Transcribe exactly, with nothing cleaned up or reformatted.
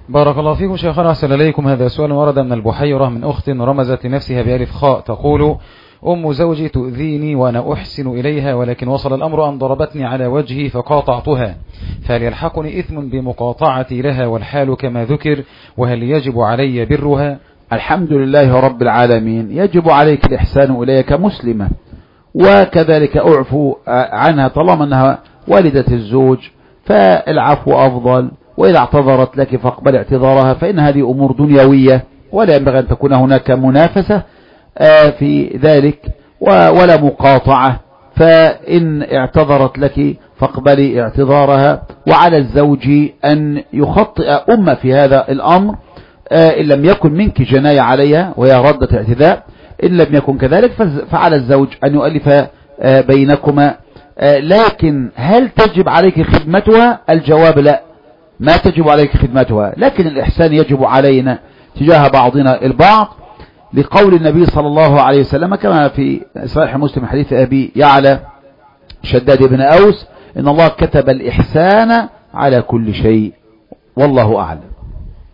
بارك الله فيكم شيخنا، أحسن إليكم. هذا سؤال ورد من البحيرة من أخت رمزت لنفسها بألف خاء، تقول: أم زوجي تؤذيني وأنا أحسن إليها، ولكن وصل الأمر أن ضربتني على وجهي فقاطعتها، فهل يلحقني إثم بمقاطعتي لها والحال كما ذكر، وهل يجب علي برها؟ الحمد لله رب العالمين. يجب عليك الإحسان إليها كمسلمة، وكذلك أعفو عنها طالما أنها والدة الزوج، فالعفو أفضل. وإذا اعتذرت لك فاقبل اعتذارها، فإن هذه أمور دنيوية ولا ينبغي أن تكون هناك منافسة في ذلك ولا مقاطعة. فإن اعتذرت لك فاقبلي اعتذارها، وعلى الزوج أن يخطئ أمه في هذا الأمر إن لم يكن منك جناية عليها وهي ردة اعتذار. إن لم يكن كذلك فعلى الزوج أن يؤلف بينكما. لكن هل تجب عليك خدمتها؟ الجواب لا، ما تجب عليك خدمتها، لكن الإحسان يجب علينا تجاه بعضنا البعض، لقول النبي صلى الله عليه وسلم كما في صحيح مسلم حديث أبي يعلى شداد بن أوس: إن الله كتب الإحسان على كل شيء، والله أعلم.